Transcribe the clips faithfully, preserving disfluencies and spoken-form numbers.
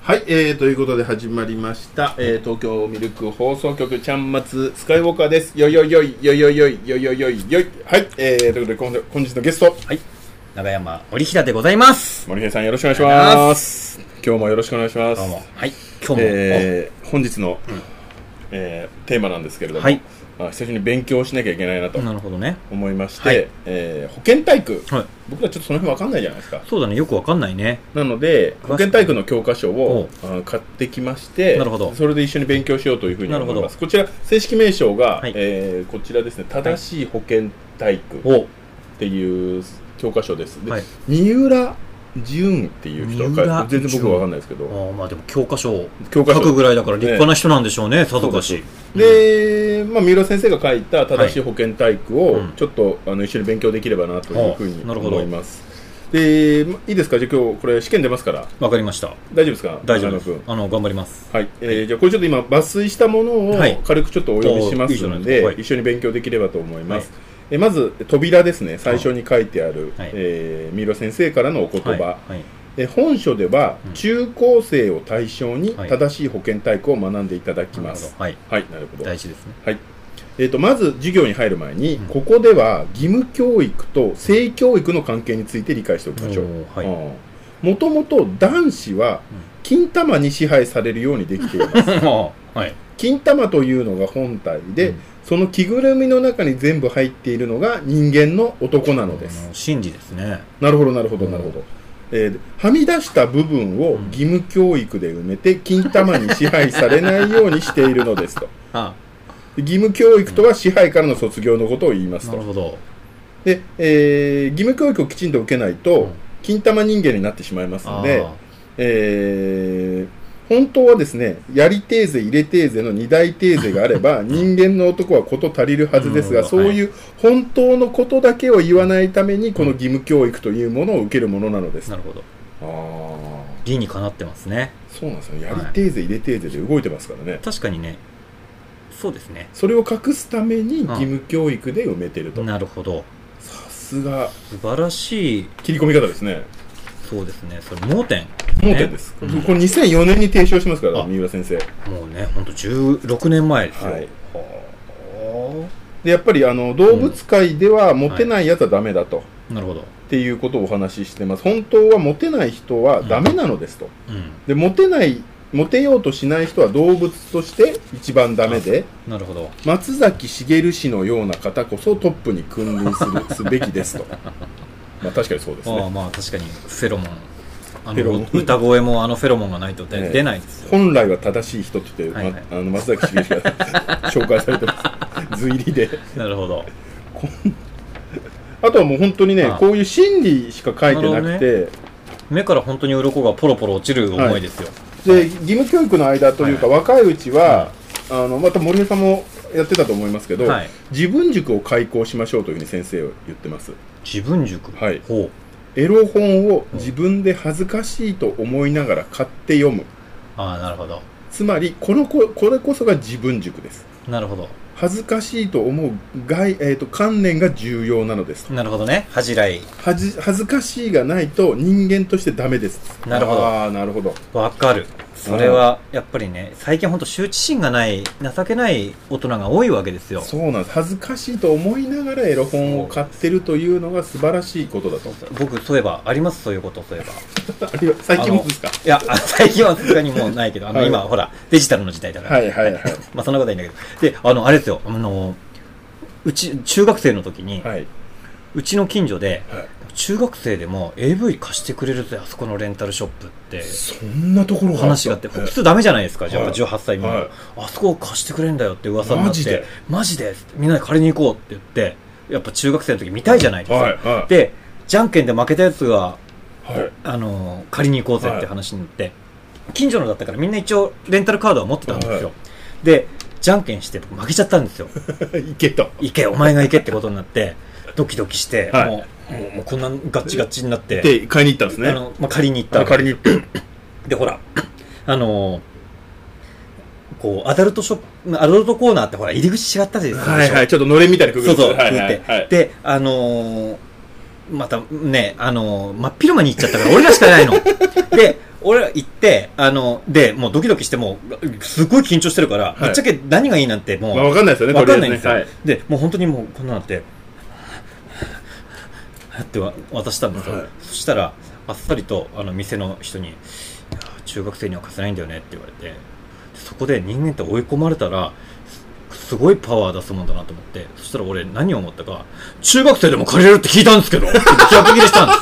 はい、えー、ということで始まりました、えー、東京ミルク放送局ちゃんまつスカイウォーカーです。よいよいよいよいよいよいよいよいよいよい。はい、えー、ということで本日のゲスト、 はい、長山森平でございます。 森平さんよろしくお願いします。今日もよろしくお願いします。 どうも。はい、今日も、 えー、本日の、うんえー、テーマなんですけれども、はい、あ久しぶりに勉強しなきゃいけないなと思いまして、はいえー、保健体育、はい、僕らちょっとその辺分かんないじゃないですか。 そうだね、よく分かんないね。 なので保健体育の教科書を買ってきまして、なるほどそれで一緒に勉強しようというふうに思います。こちら正式名称が、はいえー、こちらですね、正しい保健体育っていう教科書です。で、はい、三浦淳っていう人が全然僕は分かんないですけど、 あまあでも教科書を書くぐらいだから立派な人なんでしょうね、さぞかし。 で、まあ、三浦先生が書いた正しい保健体育をちょっと、はい、あの一緒に勉強できればなというふうに思います。で、まあ、いいですか、じゃあ今日これ試験出ますから。 わかりました。 大丈夫ですか。 大丈夫です。あの頑張ります。 はい、えーはい、じゃあこれちょっと今抜粋したものを軽くちょっとお読みしますので、はい、一緒に勉強できればと思います。はいえまず扉ですね、最初に書いてある、はいえー、三浦先生からのお言葉、はいはいえ本書では中高生を対象に正しい保健体育を学んでいただきます。 はい、 はい、なるほど。 大事ですね。 はいえー、とまず授業に入る前に、うん、ここでは義務教育と性教育の関係について理解しておきましょう。もともと男子は金玉に支配されるようにできています。はい、金玉というのが本体で、うんその着ぐるみの中に全部入っているのが人間の男なのです。 真理ですね。 なるほどなるほどなるほど、えー、はみ出した部分を義務教育で埋めて金玉に支配されないようにしているのですと。ああ義務教育とは支配からの卒業のことを言いますと。 なるほど。 で、えー、義務教育をきちんと受けないと、うん、金玉人間になってしまいますので、えー本当はですね、やりテーゼ、入れテーゼの二大テーゼがあれば人間の男はこと足りるはずですが、そういう本当のことだけを言わないためにこの義務教育というものを受けるものなのです。 なるほど。あ理にかなってますね。 そうなんですよ。やりテーゼ、入れテーゼで動いてますからね。 確かにね。そうですね。 それを隠すために義務教育で埋めてると。 なるほど。 さすが素晴らしい切り込み方ですね。 そうですね。それ盲点、ね、 盲点です、うん、これにせんよねんに提唱しますから三浦先生。 もうねほんとじゅうろくねんまえですよ。はい、 でやっぱりあの動物界ではモテないやつはダメだと、 うん、なるほどっていうことをお話ししてます。本当はモテない人はダメなのですと、うん、でモテないモテようとしない人は動物として一番ダメで、 なるほど松崎しげる氏のような方こそトップに君臨するすべきですと。まあ確かにそうですね。 ああまあ確かにフェロモンあの歌声もあのフェロモンがないと出、ね、出ないですよ。 本来は正しい人って言って、はいはいま、あの松崎しげる氏が紹介されてます随入りで。 なるほど。 あとはもう本当にねああこういう心理しか書いてなくて、ね、 目から本当に鱗がポロポロ落ちる思いですよ。 はい、で義務教育の間というか、はいはい、若いうちは、はい、あのまた森根さんもやってたと思いますけど、はい、自分塾を開講しましょうというふうに先生は言ってます。 自分塾、 はい、ほうエロ本を自分で恥ずかしいと思いながら買って読む。 ああなるほど。 つまりこのここれこそが自分塾です。 なるほど。 恥ずかしいと思う概、えー、と観念が重要なのです。 なるほどね。恥じらい恥恥ずかしいがないと人間としてダメです。 なるほど。 ああなるほど。 わかる。それはやっぱりね最近本当羞恥心がない情けない大人が多いわけですよ。 そうなんです。恥ずかしいと思いながらエロ本を買ってるというのが素晴らしいことだと。 僕そういえばあります。そういうことそういえば最近もですか。 いや最近はさすがにもうないけどあの、はい、今ほらデジタルの時代だから、 はいはいはい、 まあそんなことはいいんだけどであのあれですよあのうち中学生の時に、はい、うちの近所で、はい中学生でも エーブイ 貸してくれるぜあそこのレンタルショップってそんなところが話があって普通ダメじゃないですか。じゃあじゅうはっさい未満、はい、あそこを貸してくれるんだよって噂になってマジでマジでみんなで借りに行こうって言ってやっぱ中学生の時見たいじゃないですか、はいはい、でじゃんけんで負けたやつが、はい、あの借りに行こうぜって話になって、はい、近所のだったからみんな一応レンタルカードは持ってたんですよ、はい、でじゃんけんして負けちゃったんですよ。 行けと行けお前が行けってことになってドキドキして、はい、もうもう、もうこんなガッチガチになってで買いに行ったんですね。 あの、まあ、借りに行った借りに行ってでほらあのこうアダルトショップアダルトコーナーってほら入り口違ったりするでしょ。 はいはいちょっとのれんみたいにくぐる。 そうそう、 はいはいはい、であのー、またねあのー、真っ昼間に行っちゃったから俺らしかないので俺行って、あの、で、もうドキドキしてもう、すごい緊張してるから、はい、ぶっちゃけ何がいいなんてもう、 まあ、わかんないですよね、 わかんないんですよ。 はい、 で、もう本当にもうこんなのって、って渡したんですよ。はい、そしたら、あっさりと、あの、店の人に、いや、中学生には貸せないんだよねって言われて、そこで人間って追い込まれたら、すごいパワー出すもんだなと思って、そしたら俺何を思ったか、中学生でも借りれるって聞いたんですけどって逆切れしたんです。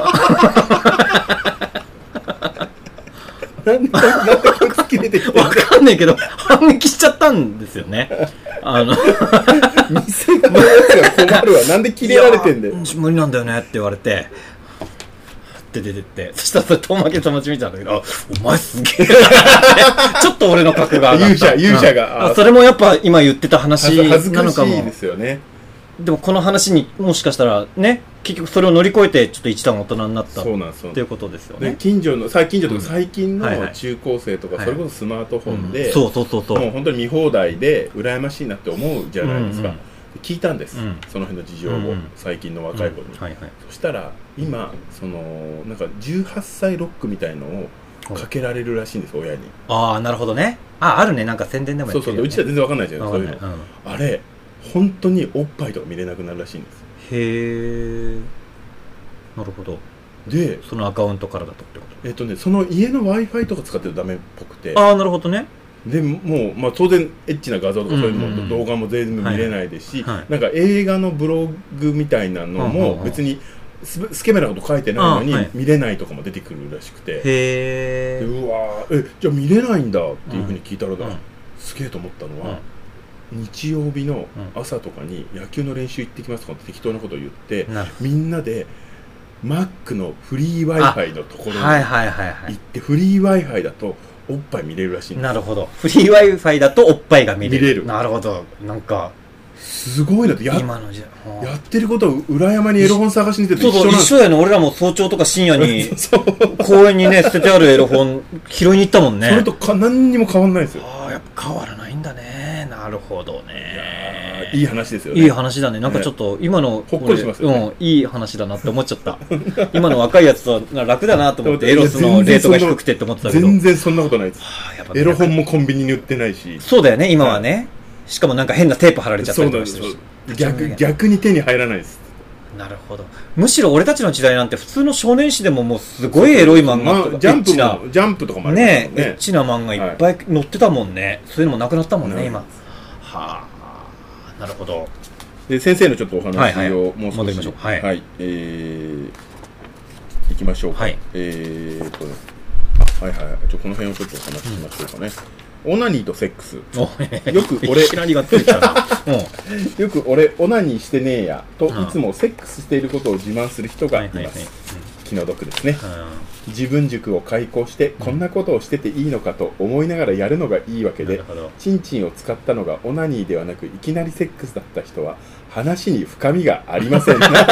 なんで、なんでこいつ切れてきてわかんないけど、反撃しちゃったんですよね。あの、 店側のやつが困るわ。なんで切れられてんだよ。 無理なんだよねって言われて、って出てって、そしたらそれ遠巻きで友達見たんだけど、お前すげえちょっと俺の格が上がった。 勇者、勇者が、 うん。それもやっぱ今言ってた話なのかも。 恥ずかしいですよね。 でもこの話にもしかしたらね、結局それを乗り越えてちょっと一段大人になったっていうことですよね。 近所の、最近所とか最近の中高生とか、それこそスマートフォンで、 そうそうそうそう。 もう本当に見放題で羨ましいなって思うじゃないですか。うんうん、聞いたんです、うん、その辺の事情を、うんうん、最近の若い子に、うんはいはい、そしたら今そのなんかじゅうはっさいロックみたいのをかけられるらしいんです、親に。 ああなるほどね。ああるね、なんか宣伝でもやってるよね。 そうそう、うちは全然わかんないじゃん、そういうの、うん、あれ本当におっぱいとか見れなくなるらしいんです。 へえ、なるほど。でそのアカウントからだとってこと。 えっとねその家の Wi-Fi とか使ってるとダメっぽくて。 ああなるほどね。 でもう、まあ、当然エッチな画像とかそういうのも、うんうん、動画も全部見れないですし、はいはい、なんか映画のブログみたいなのも別にス, スケベなこと書いてないのに、はい、見れないとかも出てくるらしくて、 へーうわーえじゃあ見れないんだっていうふうに聞いたらだ、うん、すげえと思ったのは、うん、日曜日の朝とかに野球の練習行ってきますとかって適当なことを言って、うん、みんなでマックのフリー Wi-Fi のところに行ってフリー Wi-Fi だとおっぱい見れるらしいんです。 なるほど。フリー Wi-Fi だとおっぱいが見れる。見れる。なるほど。なんかすごいなってや今のじゃ、 はあ、やってることは裏山にエロ本探しに出て一緒なんです。そうそう一緒だよね。俺らも早朝とか深夜に公園にね捨ててあるエロ本拾いに行ったもんね。 それとか何にも変わんないですよ。 ああやっぱ変わらないんだね。なるほどね。 いい話ですよね。 いい話だね。なんかちょっと今の、 ね、ほっこりしますよね。 うん、いい話だなって思っちゃった。今の若いやつと楽だなと思ってエロスのレートが低くてって思ってたけど。 全然そんなことないです。はあ、やっぱエロ本もコンビニに売ってないし。 そうだよね今はね。はい、しかもなんか変なテープ貼られちゃったりとかしてるし。 逆逆に手に入らないです。 なるほど。むしろ俺たちの時代なんて普通の少年誌でももうすごいエロい漫画とか、 ジャンプもジャンプとかもありますもんね。 ねエッチな漫画いっぱい載ってたもんね。はい、そういうのもなくなったもんね今。はあ、なるほど。 で先生のちょっとお話をもう少し、 戻りましょう。はい、 はい、えー、いきましょうか。はい、えーっとね、あ、はいはい、ちょこの辺をちょっとお話ししましょうかね。うん、オナニーとセックス。よく俺よく俺オナニーしてねえやといつもセックスしていることを自慢する人がいます。気の毒ですね。自分軸を開講してこんなことをしてていいのかと思いながらやるのがいいわけで、チンチンを使ったのがオナニーではなくいきなりセックスだった人は話に深みがありません。なんか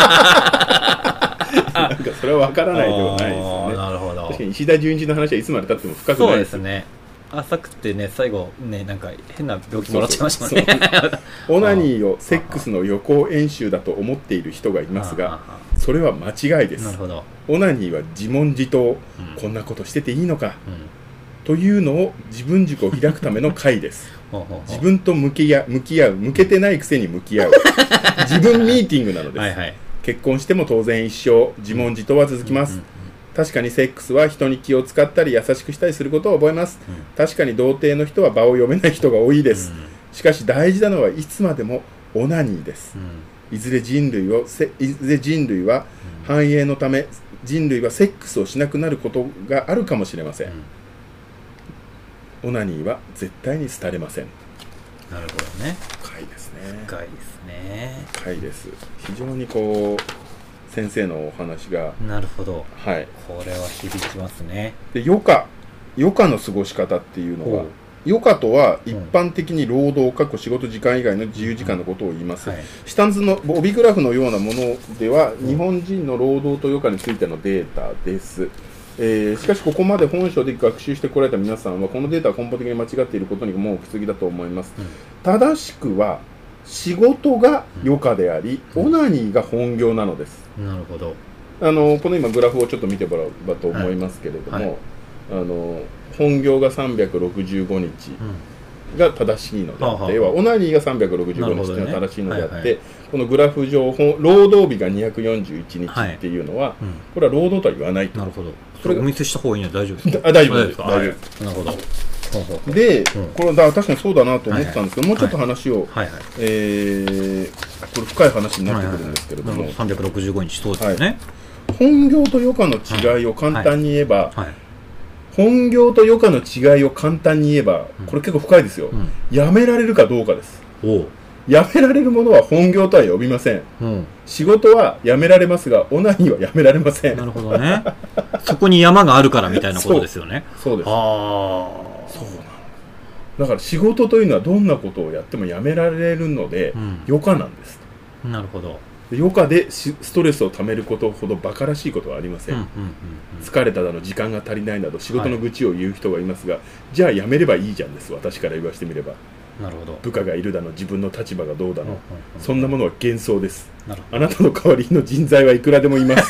それは分からないではないですよね。 なるほど。 確かに石田純一の話はいつまでたっても深くないです。 そうですね。浅くてね、最後ね、なんか変な病気もらっちゃいましたね。 オナニーをセックスの予行演習だと思っている人がいますが、それは間違いです。 なるほど。 オナニーは自問自答、うん、こんなことしてていいのか、うん、というのを自分軸を開くための会です。自分と向き合う、向き合う、向けてないくせに向き合う自分ミーティングなのです。はいはい、結婚しても当然一生自問自答は続きます。うんうんうん、確かにセックスは人に気を使ったり優しくしたりすることを覚えます。うん、確かに童貞の人は場を読めない人が多いです。うん、しかし大事なのはいつまでもオナニーです。うん、いずれ人類をせいずれ人類は繁栄のため人類はセックスをしなくなることがあるかもしれません。うん、オナニーは絶対に廃れません。 なるほどね。 深いですね。 深いですね。 深いです。非常にこう先生のお話が、 なるほど、 はい、 これは響きますね。 で余暇余暇の過ごし方っていうのは、余暇とは一般的に労働過去仕事時間以外の自由時間のことを言います。うんはい、下図の帯グラフのようなものでは、うん、日本人の労働と余暇についてのデータです。えー、しかしここまで本書で学習してこられた皆さんはこのデータは根本的に間違っていることにもう不思議だと思います。うん、正しくは仕事が余暇であり、うん、オナニーが本業なのです。 なるほど。 あのこの今グラフをちょっと見てもらえばと思いますけれども、はいはい、あの本業がさんびゃくろくじゅうごにちが正しいのであって、うん、要はオナニーがさんびゃくろくじゅうごにちというのが正しいのであって、ねはいはい、このグラフ上労働日がにひゃくよんじゅういちにちっていうのは、はいうん、これは労働とは言わないと。 なるほど。それお見せした方がいいのは大丈夫ですか？ あ、大丈夫です。大丈夫です。 なるほど。 で、うん、これだ確かにそうだなと思ったんですけど、はいはい、もうちょっと話を、はいはい、えー、これ深い話になってくるんですけれども、はいはいはい、 さんびゃくろくじゅうごにちそうですね、 はい、本業と余暇の違いを簡単に言えば、はいはいはい、本業と余暇の違いを簡単に言えば、これ結構深いですよ、うん、やめられるかどうかです。おやめられるものは本業とは呼びません、うん、仕事はやめられますがオナニーはやめられません。 なるほどねそこに山があるからみたいなことですよね。 そう、そうです。あそうなんだから仕事というのはどんなことをやってもやめられるので、うん、余暇なんです。 なるほど。 余暇でストレスをためることほど馬鹿らしいことはありません、うんうんうんうん、疲れただの時間が足りないなど仕事の愚痴を言う人がいますが、はい、じゃあやめればいいじゃんです。私から言わせてみれば。 なるほど。 部下がいるだの自分の立場がどうだの、うんうんうん、そんなものは幻想です。あなたの代わりの人材はいくらでもいます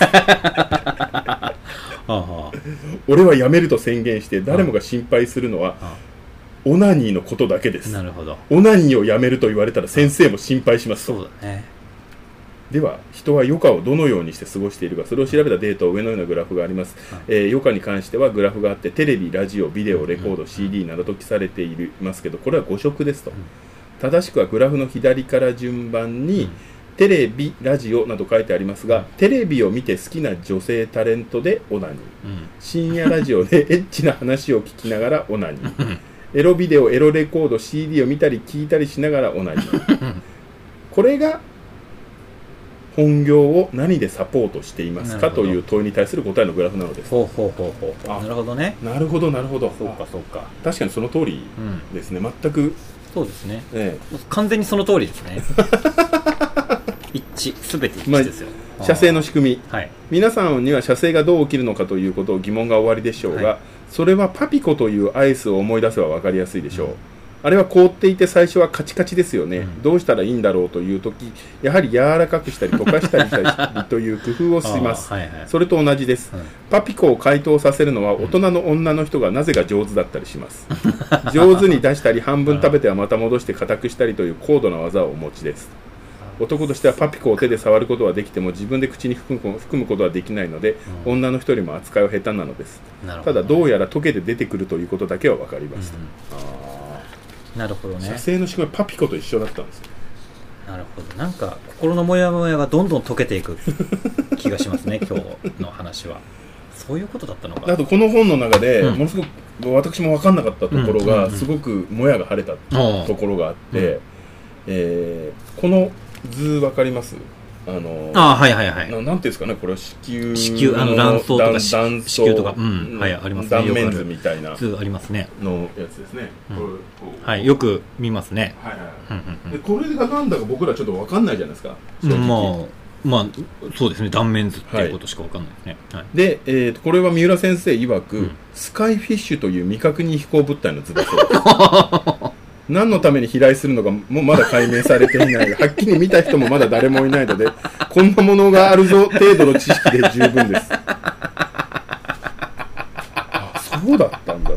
俺は辞めると宣言して誰もが心配するのはオナニーのことだけです。 なるほど。 オナニーをやめると言われたら先生も心配します。 そうだね。 では人は余暇をどのようにして過ごしているか、それを調べたデータを上のようなグラフがあります、えー、余暇に関してはグラフがあってテレビ、ラジオ、ビデオ、レコード、シーディー などと記されていますけど、これは誤色ですと。正しくはグラフの左から順番にテレビ、ラジオなど書いてありますが、テレビを見て好きな女性タレントでオナニー、深夜ラジオでエッチな話を聞きながらオナニーエロビデオ、エロレコード、シーディー を見たり聞いたりしながらオナニーこれが本業を何でサポートしていますかという問いに対する答えのグラフなのです。 ほうほうほうほう。なるほどね。 なるほどなるほど。 そうかそうか。 確かにその通りですね、うん、全く。 そうですね、 ええ、完全にその通りですね一致、すべて一致ですよ、 まあ、射精の仕組み、 はい、 皆さんには射精がどう起きるのかということを疑問がおありでしょうが、はい、それはパピコというアイスを思い出せば分かりやすいでしょう、うん、あれは凍っていて最初はカチカチですよね、うん、どうしたらいいんだろうというとき、やはり柔らかくしたり溶かしたりしたりという工夫をします、はいはい、それと同じです、うん、パピコを解凍させるのは大人の女の人がなぜか上手だったりします上手に出したり半分食べてはまた戻して固くしたりという高度な技をお持ちです。男としてはパピコを手で触ることはできても自分で口に含む、含むことはできないので、うん、女の人よりも扱いは下手なのです。ただどうやら溶けて出てくるということだけは分かります、うん、あなるほどね。 射精の仕組みはパピコと一緒だったんですよ。 なるほど。なんか心のモヤモヤがどんどん溶けていく気がしますね今日の話は。そういうことだったのか。 あとこの本の中で、うん、ものすごく私も分かんなかったところが、うんうんうん、すごくもやが晴れたところがあって、うんえー、この図分かります？あのあはいはいはい。 な, なんていうんですかね、これは子宮子宮あの卵巣とか卵子宮とか、うんはいありますね。 断面図みたいな図ありますね。 のやつですね。 うん、これこうはいよく見ますね。 はいはい。うんうんうん、でこれがなんだか僕らちょっと分かんないじゃないですか。 うん、まあまあそうですね、断面図っていうことしか分かんないですね。はいはい、 で、えーと、これは三浦先生曰く、うん、スカイフィッシュという未確認飛行物体の図だそうです。何のために飛来するのかもまだ解明されていないが、はっきり見た人もまだ誰もいないので、こんなものがあるぞ程度の知識で十分です。あ、そうだったんだと。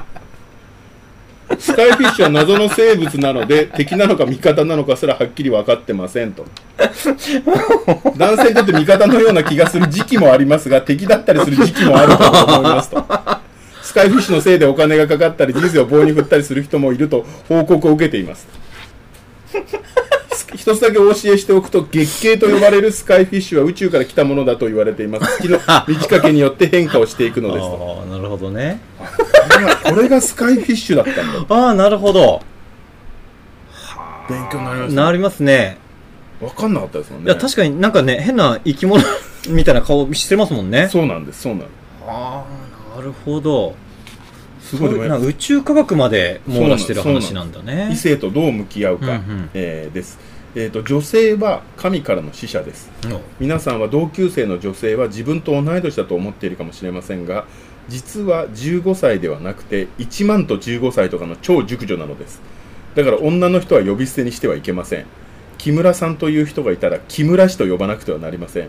スカイフィッシュは謎の生物なので、敵なのか味方なのかすらはっきり分かってませんと。男性にとって味方のような気がする時期もありますが、敵だったりする時期もあると思いますと。スカイフィッシュのせいでお金がかかったり人生を棒に振ったりする人もいると報告を受けています。一つだけお教えしておくと、月経と呼ばれるスカイフィッシュは宇宙から来たものだと言われています。月の満ち欠けによって変化をしていくのですと。 ああなるほどね。 これがスカイフィッシュだったんだ。 ああなるほど。 勉強になりますね。 なりますね。 分かんなかったですもんね。 いや確かになんかね、変な生き物みたいな顔してますもんね。 そうなんですそうなんです。 ああなるほど。すごいな、宇宙科学まで網羅してる話なんだね。 異性とどう向き合うか、うんうんえー、です、えーと。女性は神からの使者です、うん、皆さんは同級生の女性は自分と同い年だと思っているかもしれませんが、実はじゅうごさいではなくていちまんとじゅうごさいとかの超熟女なのです。だから女の人は呼び捨てにしてはいけません。木村さんという人がいたら木村氏と呼ばなくてはなりません。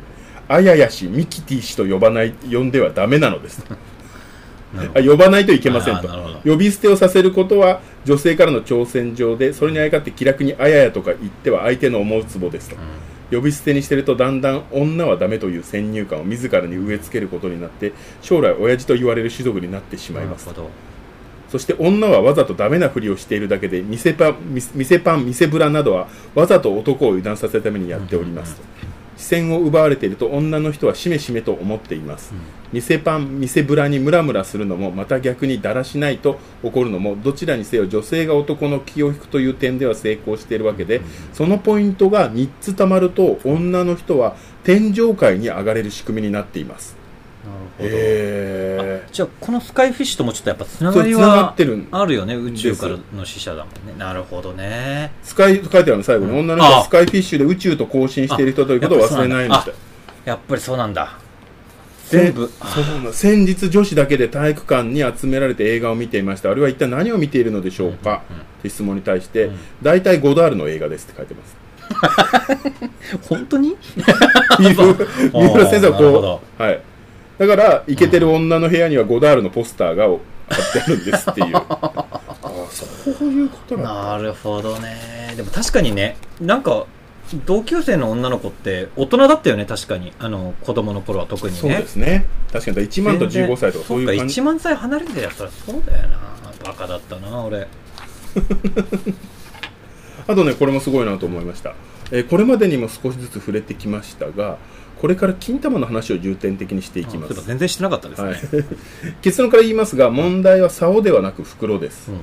あややしミキティ氏と呼ばない呼んではダメなのですあ呼ばないといけませんと。呼び捨てをさせることは女性からの挑戦状で、それにあやかって気楽にあややとか言っては相手の思うツボですと、うん、呼び捨てにしてるとだんだん女はダメという先入観を自らに植え付けることになって、将来親父と言われる種族になってしまいます。そして女はわざとダメなふりをしているだけで、店パン、店パン、店ブラなどはわざと男を油断させるためにやっておりますと、うんうんうん、視線を奪われていると女の人はしめしめと思っています、うん、店パン、店ブラにムラムラするのも、また逆にだらしないと怒るのも、どちらにせよ女性が男の気を引くという点では成功しているわけで、うんうん、そのポイントがみっつたまると女の人は天上界に上がれる仕組みになっています。 なるほど。 えー、 じゃあこのスカイフィッシュともちょっとやっぱつながりはあるよね。宇宙からの使者だもんね。なるほどね。 スカイと書いてあるの最後に、うん、女の人はスカイフィッシュで宇宙と交信している人ということを忘れないので。 やっぱりそうなんだ。全部そう先日女子だけで体育館に集められて映画を見ていました。あれは一体何を見ているのでしょうか、うんうんうん、って質問に対して、うん、大体ゴダールの映画ですって書いてます。 本当に三浦先生はこう、はい、だからイケてる女の部屋にはゴダールのポスターが貼ってあるんですっていうああそういうことなんだ。 なるほどね。でも確かにね、なんか同級生の女の子って大人だったよね。確かにあの子供の頃は特にね。 そうですね。確かにいちまんとじゅうごさいとかそういう感じ。 そうか、いちまんさい離れてたやつはそうだよな。バカだったな俺あとね、これもすごいなと思いました、えー、これまでにも少しずつ触れてきましたが、これから金玉の話を重点的にしていきます。 全然してなかったですね、はい、 結論から言いますが、問題は竿ではなく袋です、うん、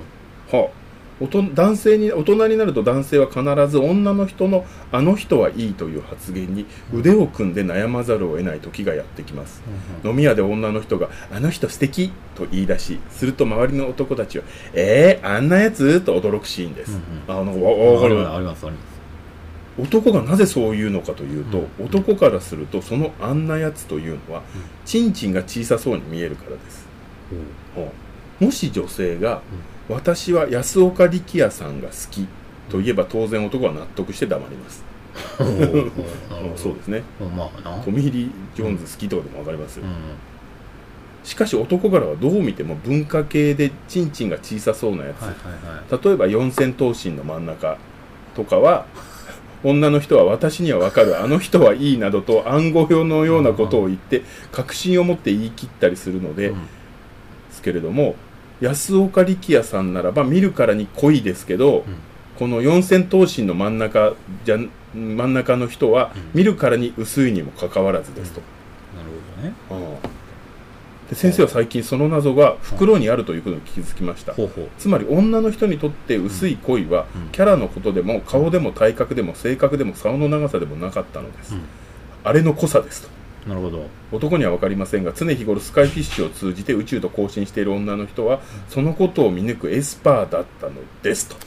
はあ、おと男性に大人になると男性は必ず女の人のあの人はいいという発言に腕を組んで悩まざるを得ない時がやってきます、うん、飲み屋で女の人があの人素敵と言い出し、すると周りの男たちはえー、あんなやつと驚くシーンです、うんうん、あのわわかります、ありますあります。男がなぜそう言うのかというと、うん、男からするとそのあんなやつというのは、うん、チンチンが小さそうに見えるからです、うんはあ、もし女性が、うん、私は安岡力也さんが好きと言えば当然男は納得して黙ります、うん、そうですね、まあ、なトミー・リー・ジョーンズ好きとかでも分かりますよ、うん、しかし男からはどう見ても文化系でチンチンが小さそうなやつ、はいはいはい、例えば四千頭身の真ん中とかは女の人は私には分かる、あの人はいいなどと暗号表のようなことを言って確信を持って言い切ったりするので、うん、ですけれども、安岡力也さんならば見るからに濃いですけど、うん、この四千頭身の真ん中じゃ真ん中の人は見るからに薄いにもかかわらずですと、 うん、なるほどね。 ああで先生は最近その謎が袋にあるということに気づきました、ほうほう。つまり女の人にとって薄い恋は、うん、キャラのことでも顔でも体格でも性格でも竿の長さでもなかったのです、うん、あれの濃さですと。 なるほど。 男には分かりませんが、常日頃スカイフィッシュを通じて宇宙と交信している女の人は、うん、そのことを見抜くエスパーだったのですと。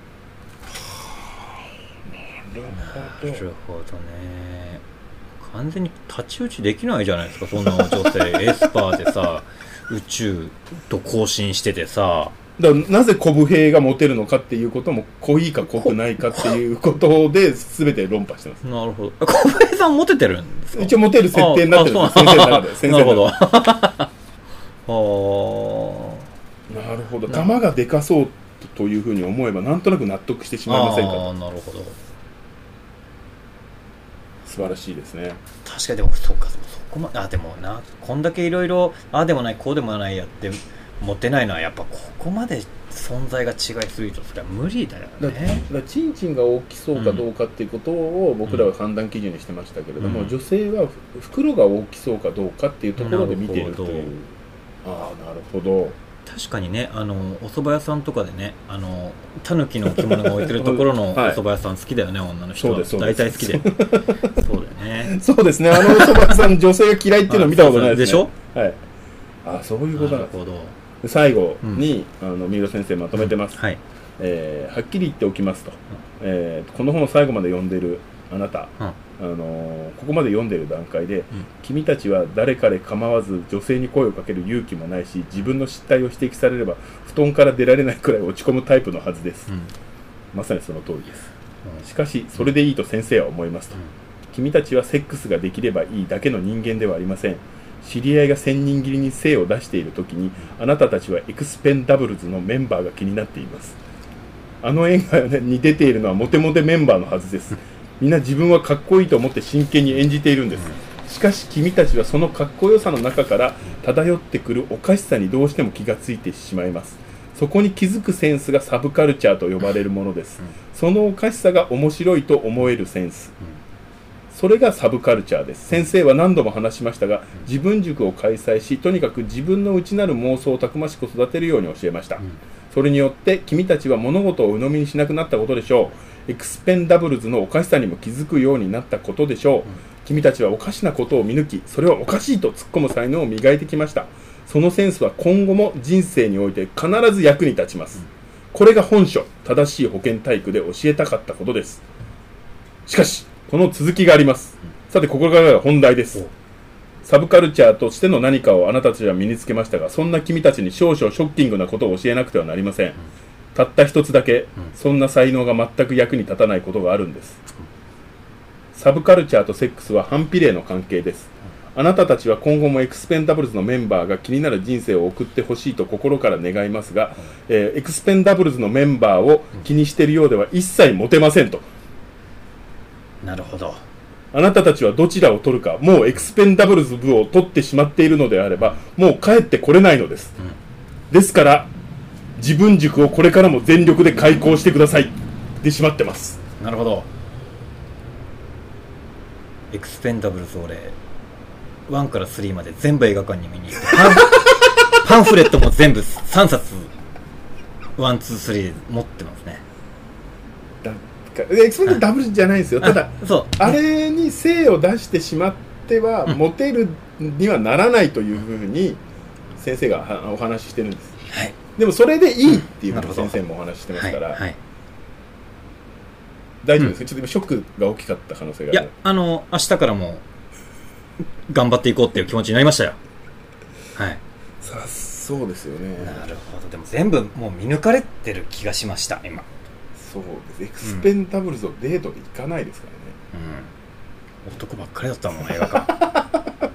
なるほどね。完全に太刀打ちできないじゃないですか、そんな女性エスパーでさ宇宙と交信しててさ。 だからなぜコブ兵がモテるのかっていうことも、濃いか濃くないかっていうことで全て論破してます。 なるほど。コブ兵さんモテてるんですか？ 一応モテる設定になってるんです、先生の中で。先生の中で。なるほどはなるほど。玉がでかそうというふうに思えばなんとなく納得してしまいませんか？ ああ、なるほど。 素晴らしいですね。 確かに。でもそうか、そこまあでもな、こんだけいろいろああでもないこうでもないやって持ってないのはやっぱここまで存在が違いすぎるとそれは無理だよね。だからチンチンが大きそうかどうかっていうことを僕らは判断基準にしてましたけれども、うん、女性は袋が大きそうかどうかっていうところで見ているという。ああ、なるほど。 確かにね、あのお蕎麦屋さんとかでね、あのタヌキの着物が置いてるところのお蕎麦屋さん好きだよね、はい、女の人は。大体好きでそうだよね。 そうですね。あのお蕎麦屋さん女性が嫌いっていうのを見たことないですね。 でしょ。はい。 あ、そういうことなんです。なるほど。最後に、うん、あの三浦先生まとめてます、うん、はい。えー、はっきり言っておきますと、うん、えー、この本を最後まで読んでるあなた、うん、あのー、ここまで読んでる段階で、うん、君たちは誰彼構わず女性に声をかける勇気もないし、自分の失態を指摘されれば布団から出られないくらい落ち込むタイプのはずです、うん、まさにその通りです、うん、しかしそれでいいと先生は思いますと、うん、 君たちはセックスができればいいだけの人間ではありません。知り合いが千人斬りに精を出しているときに、あなたたちはエクスペンダブルズのメンバーが気になっています。あの映画に出ているのはモテモテメンバーのはずです。みんな自分はかっこいいと思って真剣に演じているんです。しかし君たちはそのかっこよさの中から漂ってくるおかしさにどうしても気がついてしまいます。そこに気づくセンスがサブカルチャーと呼ばれるものです。そのおかしさが面白いと思えるセンス、それがサブカルチャーです。先生は何度も話しましたが、自分塾を開催し、とにかく自分の内なる妄想をたくましく育てるように教えました。それによって君たちは物事を鵜呑みにしなくなったことでしょう。エクスペンダブルズのおかしさにも気づくようになったことでしょう。君たちはおかしなことを見抜き、それはおかしいと突っ込む才能を磨いてきました。そのセンスは今後も人生において必ず役に立ちます。これが本書、正しい保健体育で教えたかったことです。しかし、この続きがあります。さて、ここからが本題です。サブカルチャーとしての何かをあなたたちは身につけましたが、そんな君たちに少々ショッキングなことを教えなくてはなりません。たった一つだけ、そんな才能が全く役に立たないことがあるんです。サブカルチャーとセックスは反比例の関係です。あなたたちは今後もエクスペンダブルズのメンバーが気になる人生を送ってほしいと心から願いますが、えー、エクスペンダブルズのメンバーを気にしているようでは一切モテませんと。 なるほど。 あなたたちはどちらを取るか、もうエクスペンダブルズ部を取ってしまっているのであれば、もう帰ってこれないのです。うん、ですから、自分塾をこれからも全力で開講してください。でしまってます。 なるほど。エクスペンダブルズ俺、ワンからスリーまで全部映画館に見に行って、パン、パンフレットも全部さんさつ、ワン、ツー、スリー持ってますね。 エクスペンダブルズじゃないんですよ。ただ、 そうあれに精を出してしまっては、うん、モテるにはならないというふうに先生がお話ししてるんです。 はい、 でもそれでいいっていうふうに先生もお話ししてますから、はいはい、大丈夫ですか、うん、ちょっと今ショックが大きかった可能性がある。 いや、あの明日からも頑張っていこうっていう気持ちになりましたよ。はい。 さそうですよね。 なるほど。でも全部もう見抜かれてる気がしました今。 そうです。エクスペンダブルズをデートで行かないですからね。 うん。男ばっかりだったもん映画館。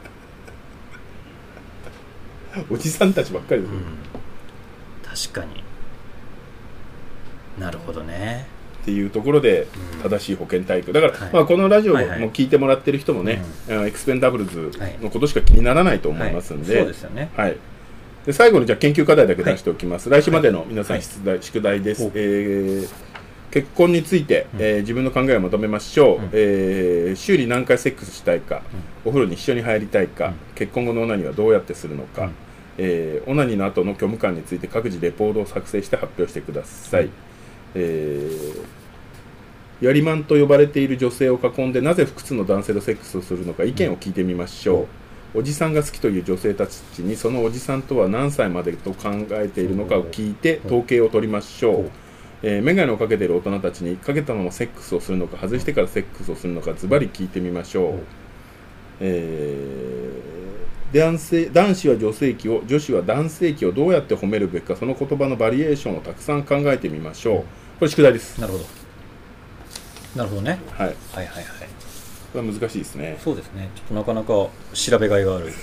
おじさんたちばっかりですよ、うん、 確かに。なるほどね。 っていうところで正しい保健体育だから、はい、まあ、このラジオも聞いてもらってる人もね、はいはい、エクスペンダブルズのことしか気にならないと思いますんで、 はいはい、そうですよね、 はい、で最後にじゃあ研究課題だけ出しておきます、はい、来週までの皆さん出題、はい、宿題です、えー、結婚について、えー、自分の考えをまとめましょう、うん、えー、週に何回セックスしたいか、うん、お風呂に一緒に入りたいか、うん、結婚後のオナニーはどうやってするのか、うん、えー、オナニーの後の虚無感について各自レポートを作成して発表してください、うん、えー、やりまんと呼ばれている女性を囲んでなぜ複数の男性とセックスをするのか意見を聞いてみましょう、うん、おじさんが好きという女性たちにそのおじさんとは何歳までと考えているのかを聞いて統計を取りましょう、うん、えー、眼鏡をかけている大人たちにかけたままセックスをするのか外してからセックスをするのかズバリ聞いてみましょう、うん、えー、男性、男子は女性器を女子は男性器をどうやって褒めるべきかその言葉のバリエーションをたくさん考えてみましょう。これ宿題です。 なるほどなるほどね、 はい、 はいはいはい。 これは難しいですね。 そうですね。ちょっとなかなか調べがいがある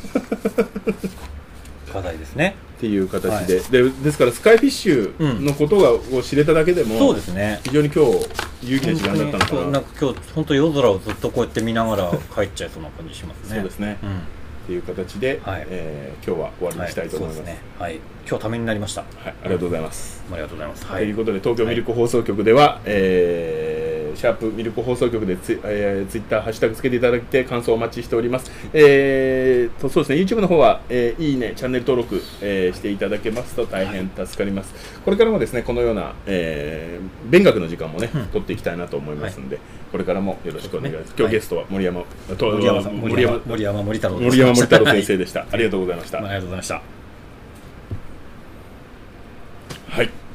課題ですねっていう形で、はい、でですからスカイフィッシュのことが、うん、を知れただけでもそうですね。 非常に今日有意義な時間だったのかな。 なんか今日本当夜空をずっとこうやって見ながら帰っちゃいそうな感じしますね。 そうですね、うん、っていう形で、はい、えー、今日は終わりにしたいと思います。はい、そうですね。はい、今日ためになりました。はい、ありがとうございます。 ありがとうございます。 はい、ということで東京ミルク放送局では、はい、えーシャープミルク放送局でツイ、えー、ツイッターハッシュタグつけていただいて感想をお待ちしております。えー、とそうですね、YouTube の方は、えー、いいねチャンネル登録、えー、していただけますと大変助かります。これからもですねこのような、えー、勉学の時間もね、うん、取っていきたいなと思いますので、はい、これからもよろしくお願いします。ね、今日ゲストは森山、はい、 森山さん森山森山森太郎森山森太郎先生でした。ありがとうございました。 ありがとうございました。 はい。